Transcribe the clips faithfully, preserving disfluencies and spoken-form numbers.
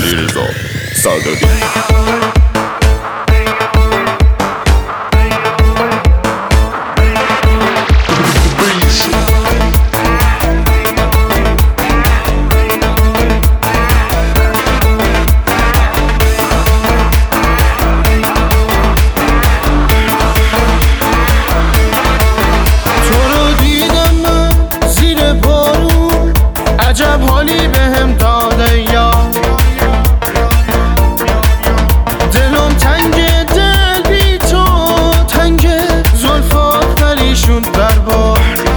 علیرضا صادقی. حالی بهم داده یا دلم تنگ، دل بی تو تنگ، زلفات پریشون در بار.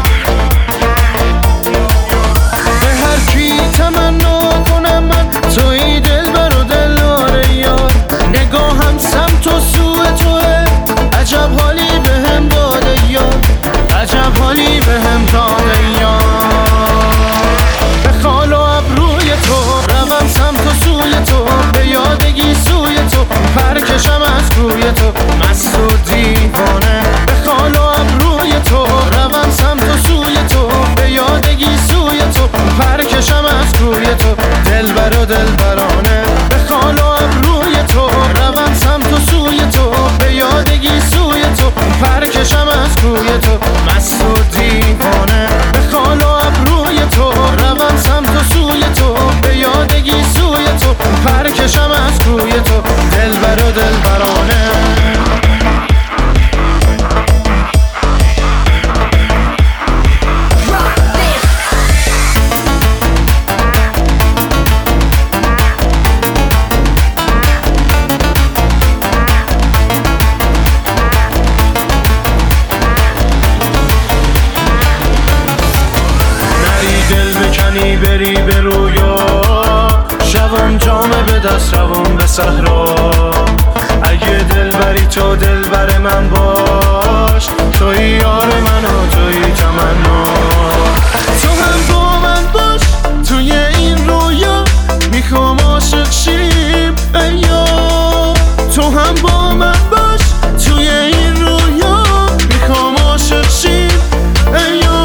به هر کی تمنا کنم من توی دل بر و دلاره یار. نگاهم سمت و سوی توه، عجب حالی بهم داده یا، عجب حالی بهم داده یا. روم سمت و سوی تو، به یادگی سوی تو، پرکشم از کوی تو، مست و دیوانه. به خال و ابروی تو، روم سمت و سوی تو، به یادگی سوی تو، پرکشم از کوی تو، دلبر و دلبرانه. به خال و ابروی تو، روم سمت و سوی تو، به یادگی سوی تو، پرکشم از کوی تو، مست و دیوانه. به خال و ابروی تو، روم سمت و سوی تو، به یادگی سوی تو، پرکشم از کوی تو، دلبر و دلبرانه. بکنی بری به رویا، شوم جامه به دست روم به صحرا. اگه دل بری تو دلبر من باش، توی یار من و توی تمنا. تو هم با من باش توی این رویا، میخوام عاشق شیم ایا. تو هم با من باش توی این رویا، میخوام عاشق شیم ایا.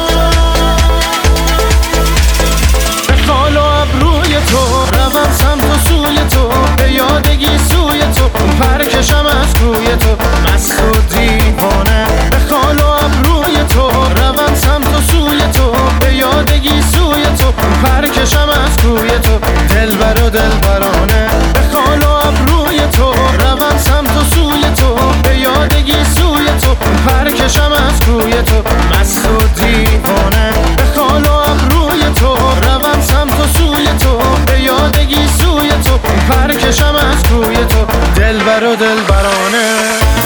روم سمت و سوی تو، به یادگی سوی تو، پرکشم از کوی تو، مست و دیوانه. به خال و ابروی تو، روم سمت و سوی تو، به یادگی سوی تو، پرکشم از کوی تو، دلبر و دلبرانه. به خال و ابروی تو، روم سمت و سوی تو، به یادگی سوی تو، پرکشم از کوی تو، مست و دیوانه. به خال و ابروی تو، روم سمت و سوی تو، به یادگی سوی تو، پرکشم از کوی تو، دلبر و دلبرانه.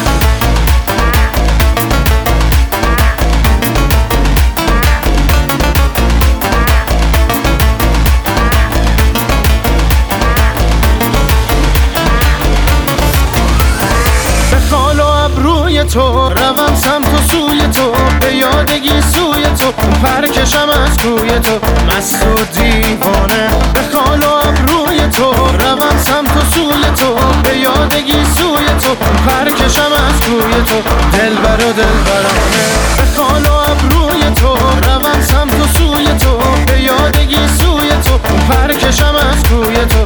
تو روم سمت و سوی تو، به یادگی سوی تو، پرکشم از کوی تو، مست و دیوانه. به خال و ابروی تو، روم سمت و سوی تو، به یادگی سوی تو، پرکشم از کوی تو، دلبر و دلبرانه. به خال و ابروی تو، روم سمت و سوی تو، به یادگی سوی تو، پرکشم از کوی تو،